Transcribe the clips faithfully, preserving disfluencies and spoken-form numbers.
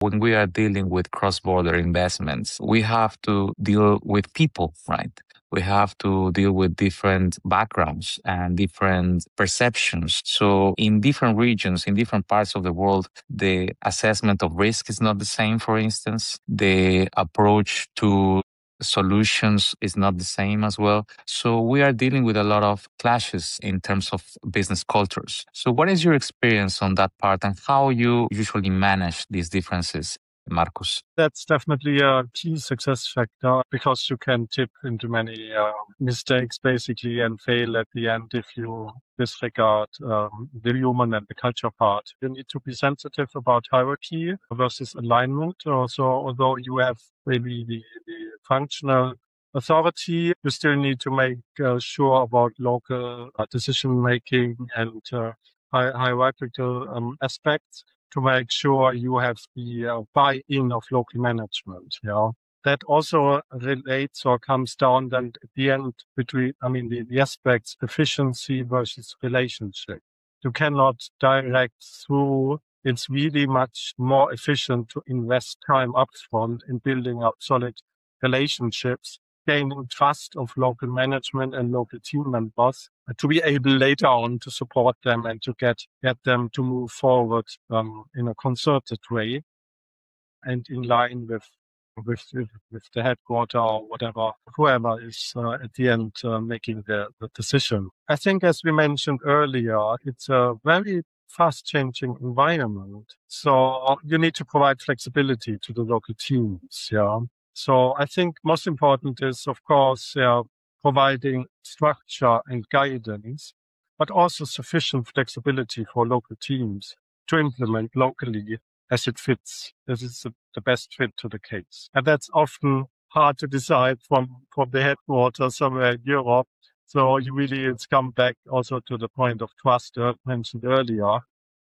when we are dealing with cross-border investments, we have to deal with people, right? We have to deal with different backgrounds and different perceptions. So in different regions, in different parts of the world, the assessment of risk is not the same, for instance. The approach to solutions is not the same as well. So we are dealing with a lot of clashes in terms of business cultures. So what is your experience on that part and how you usually manage these differences, Marcus? That's definitely a key success factor because you can tip into many uh, mistakes basically and fail at the end if you disregard um, the human and the culture part. You need to be sensitive about hierarchy versus alignment. Also, although you have maybe the, the functional authority, you still need to make uh, sure about local uh, decision making and uh, hi- hierarchical um, aspects, to make sure you have the uh, buy-in of local management. Yeah, that also relates or comes down then at the end between, I mean, the, the aspects efficiency versus relationship. You cannot direct through. It's really much more efficient to invest time upfront in building up solid relationships, gaining trust of local management and local team members, to be able later on to support them and to get, get them to move forward um, in a concerted way and in line with with, with, with the headquarter or whatever, whoever is uh, at the end uh, making the, the decision. I think, as we mentioned earlier, it's a very fast-changing environment. So you need to provide flexibility to the local teams, yeah. So I think most important is, of course, uh, providing structure and guidance, but also sufficient flexibility for local teams to implement locally as it fits, as it's the best fit to the case. And that's often hard to decide from, from the headquarters somewhere in Europe. So you really, it's come back also to the point of trust uh, mentioned earlier.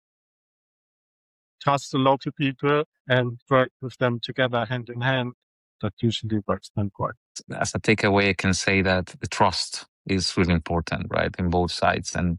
Trust the local people and work with them together hand in hand. That usually works then quite. As a takeaway, I can say that the trust is really important, right, in both sides, and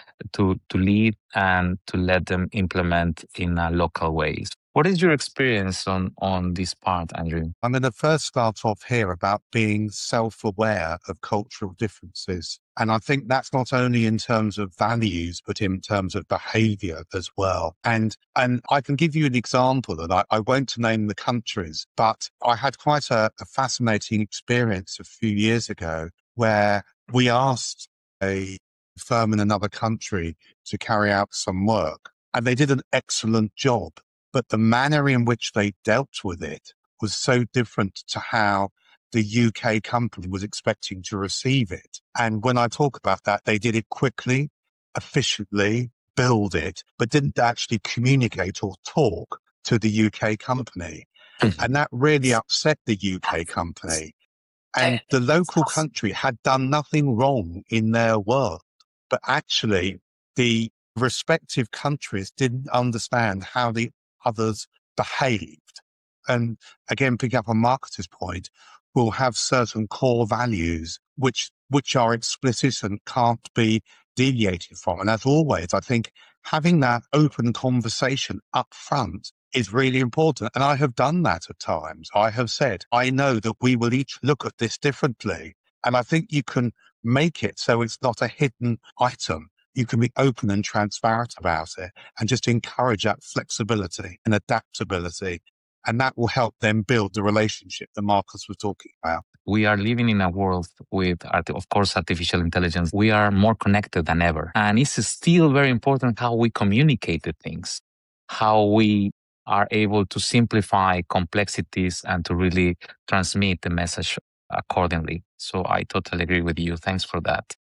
to to lead and to let them implement in a local ways. What is your experience on on this part, Andrew? I'm going to first start off here about being self-aware of cultural differences. And I think that's not only in terms of values, but in terms of behavior as well. And and I can give you an example, and I, I won't name the countries, but I had quite a, a fascinating experience a few years ago where we asked a firm in another country to carry out some work, and they did an excellent job. But the manner in which they dealt with it was so different to how the U K company was expecting to receive it. And when I talk about that, they did it quickly, efficiently, build it, but didn't actually communicate or talk to the U K company. And that really upset the U K company. And the local country had done nothing wrong in their work, but actually the respective countries didn't understand how the others behaved. And again, picking up on Marcus's point, we'll have certain core values which which are explicit and can't be deviated from. And as always, I think having that open conversation up front is really important. And I have done that at times. I have said, I know that we will each look at this differently. And I think you can make it so it's not a hidden item. You can be open and transparent about it and just encourage that flexibility and adaptability. And that will help them build the relationship that Marcus was talking about. We are living in a world with, of course, artificial intelligence. We are more connected than ever. And it's still very important how we communicate the things, how we are able to simplify complexities and to really transmit the message accordingly. So I totally agree with you. Thanks for that.